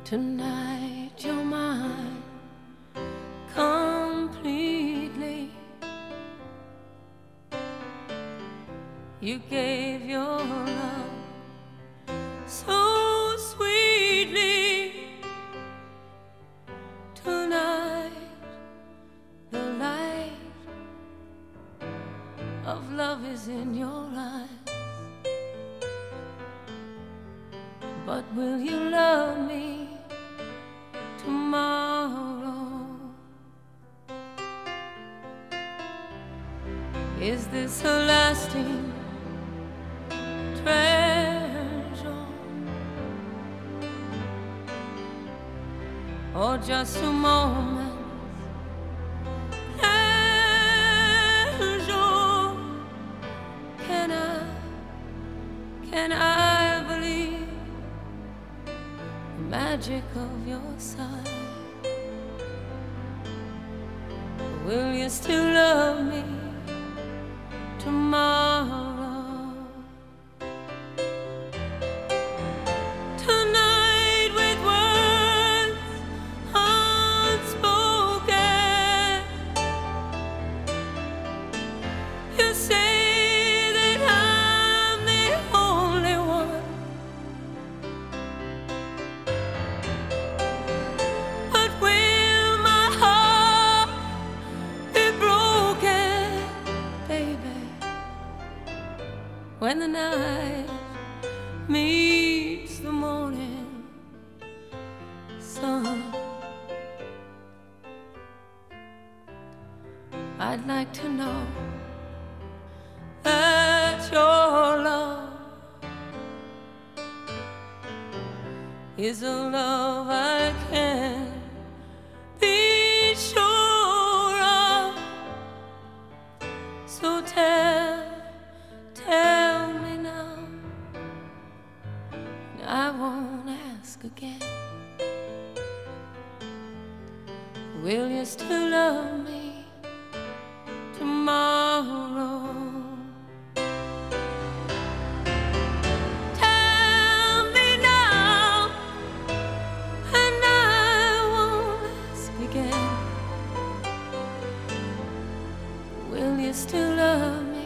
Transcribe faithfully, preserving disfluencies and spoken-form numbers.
Tonight you're mine completely. You gave your love so sweetly. Tonight the light of love is in your eyes. But will you love me tomorrow? Is this a lasting treasure, or just a moment pleasure? Can I, can I believe the magic of your sight? Will you still love me tomorrow? Tonight with words unspoken, you say that I'm the only one. But will my heart be broken, baby, when the night meets the morning sun? I'd like to know that your love is a love I can be sure of. So tell, tell me now, I won't ask again. Will you still love me tomorrow? Tell me now, and I won't ask again. Will you still love me